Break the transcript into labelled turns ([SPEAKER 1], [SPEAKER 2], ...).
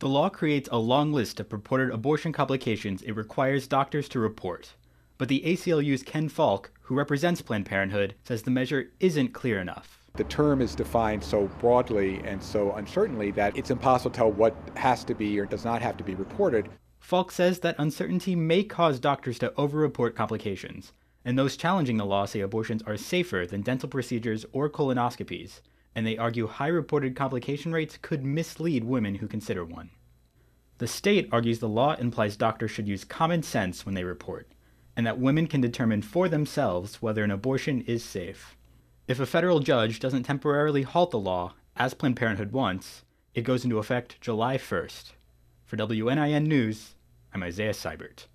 [SPEAKER 1] The law creates a long list of purported abortion complications it requires doctors to report. But the ACLU's Ken Falk, who represents Planned Parenthood, says the measure isn't clear enough.
[SPEAKER 2] The term is defined so broadly and so uncertainly that it's impossible to tell what has to be or does not have to be reported.
[SPEAKER 1] Falk says that uncertainty may cause doctors to overreport complications, and those challenging the law say abortions are safer than dental procedures or colonoscopies, and they argue high reported complication rates could mislead women who consider one. The state argues the law implies doctors should use common sense when they report, and that women can determine for themselves whether an abortion is safe. If a federal judge doesn't temporarily halt the law, as Planned Parenthood wants, it goes into effect July 1st. For WNIN News, I'm Isaiah Seibert.